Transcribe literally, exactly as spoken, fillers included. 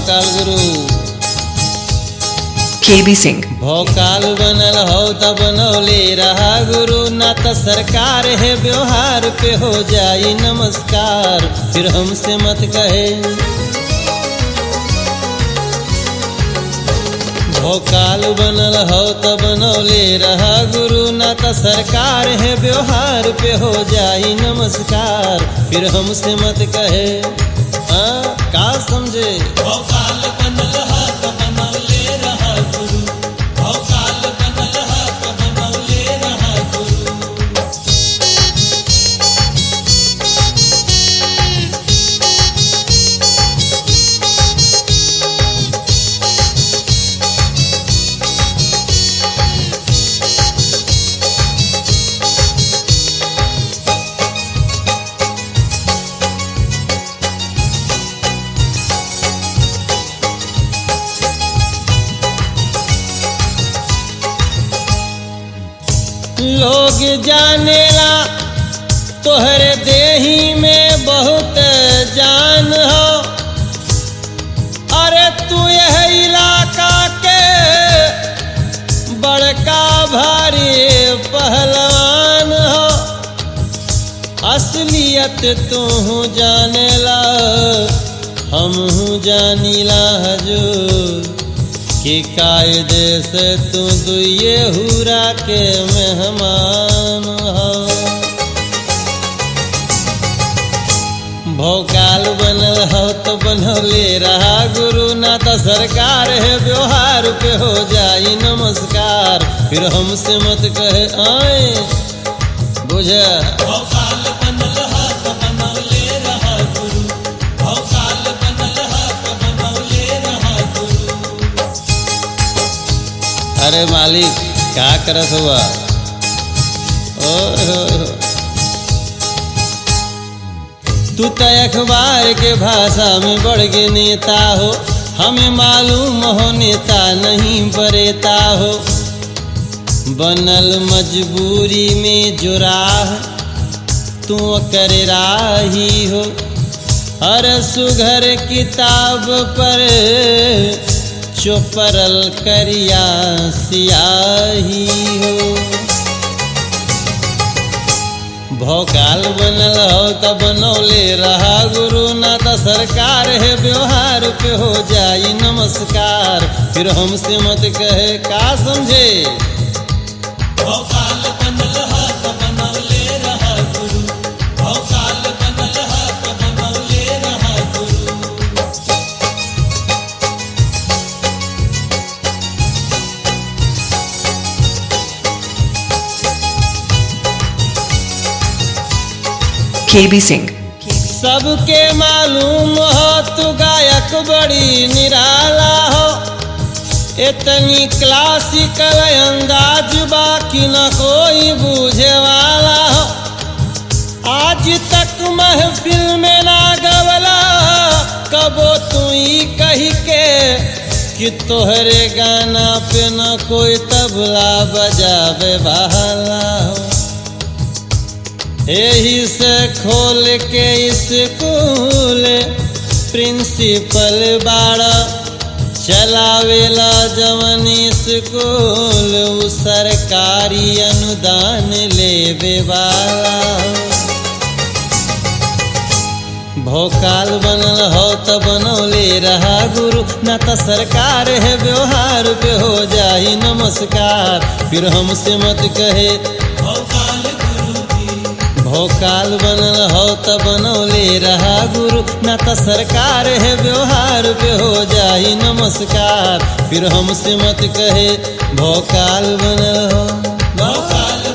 भोकाल गुरु के बी सिंह। भोकाल बनल हो त बनौले रहा गुरु, ना त सरकार है व्यवहार पे हो जाई नमस्कार, फिर हमसे मत कहे। भोकाल बनल हो त बनौले रहा गुरु, ना त सरकार है व्यवहार पे हो जाई नमस्कार, फिर हमसे मत कहे। हाँ का समझे? भोकाल बनल हो त बनौले रहा गुरु, भोकाल बनल हो त बनौले रहा गुरु। लोग जानेला तोहरे देही में बहुत जान हो, अरे तू यह इलाका के बड़का भारी पहलवान हो। असलियत तू जानेला हमहू जानीला हजूर, कि कायदे से तू दुए हुरा के मेहमान हो। भोकाल बनल हो तो बनौले रहा गुरु, ना तो सरकार है व्यवहार पे हो जाई नमस्कार, फिर हमसे मत कहे आए बुझ। भोकाल बनल हो तो बनौले रहा गुरु, भोकाल बनल हो तो बनौले रहा गुरु। अरे मालिक क्या करत हुआ? ओ तू तो अखबार के भाषा में बढ़ के नेता हो, हमें मालूम हो नेता नहीं बरेता हो। बनल मजबूरी में जो राह तू कर राही हो, हर सुघर किताब पर चोपरल करिया सियाही हो। भोकाल बनल हो त बनौले रहा गुरु, ना त सरकार है व्यवहार पे हो जाई नमस्कार, फिर हमसे मत कहे। का समझे? भोकाल बनल हो त बनौले रहा गुरु, भोकाल बनल हो त बनौले रहा गुरु। के बी सिंह। सबके मालूम हो तू गायक बड़ी निराला हो, इतनी क्लासिकल अंदाज बाकी न कोई बूझे वाला हो। आज तक महफिल में ना गवला कबो तू ही कही के, कि तोहरे गाना पे न कोई तबला बजावे वाला हो। यही से खोल के स्कूल प्रिंसिपल बाड़ा, चलावेला जवन स्कूल उ सरकारी अनुदान लेवे वाला। भोकाल बनल हो त बनौले रहा गुरु, ना त सरकार है व्यवहार पे हो जाई नमस्कार, फिर हमसे मत कहे। भोकाल भोकाल बनल हो त बनौले रहा गुरु, ना त सरकार है व्यवहार पे हो जाई नमस्कार, फिर हमसे मत कहे। भोकाल बनल हो, भोकाल